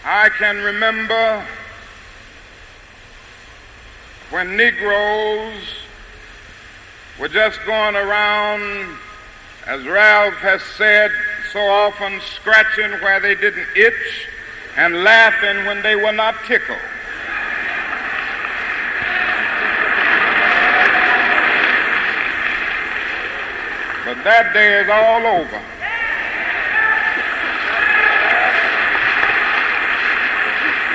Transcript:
I can remember when Negroes were just going around, as Ralph has said, so often scratching where they didn't itch and laughing when they were not tickled. But that day is all over.